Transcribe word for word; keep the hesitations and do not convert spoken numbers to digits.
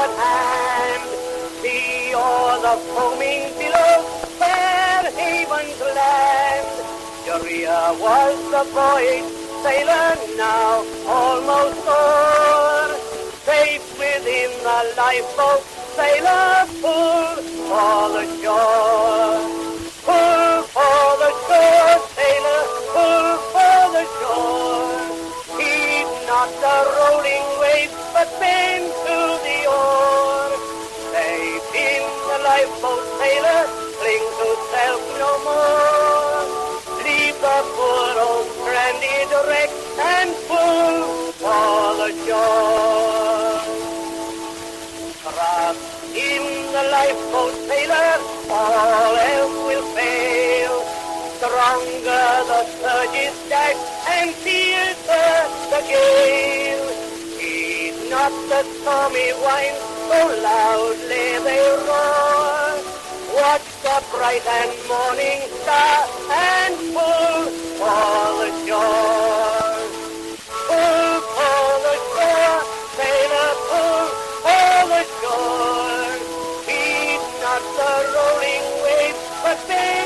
at hand. See o'er the foaming billows, fair havens land. Maria was the voyage sailor now almost o'er. Safe within the lifeboat, sailor full for the shore. Pull for the shore, sailor, pull for the shore. Heed not the rolling waves, but bend to the oar. Safe in the lifeboat, sailor, cling to self no more. Leave the poor old stranded wreck and pull for the shore. Trust in the lifeboat, sailor, all else will fail. Stronger the surges dash and fiercer the gale. Heed not the stormy winds, so loudly they roar. Watch the bright and morning star and pull for the shore. Pull for the shore, sailor, pull for the shore. Heed not the rolling waves, but bend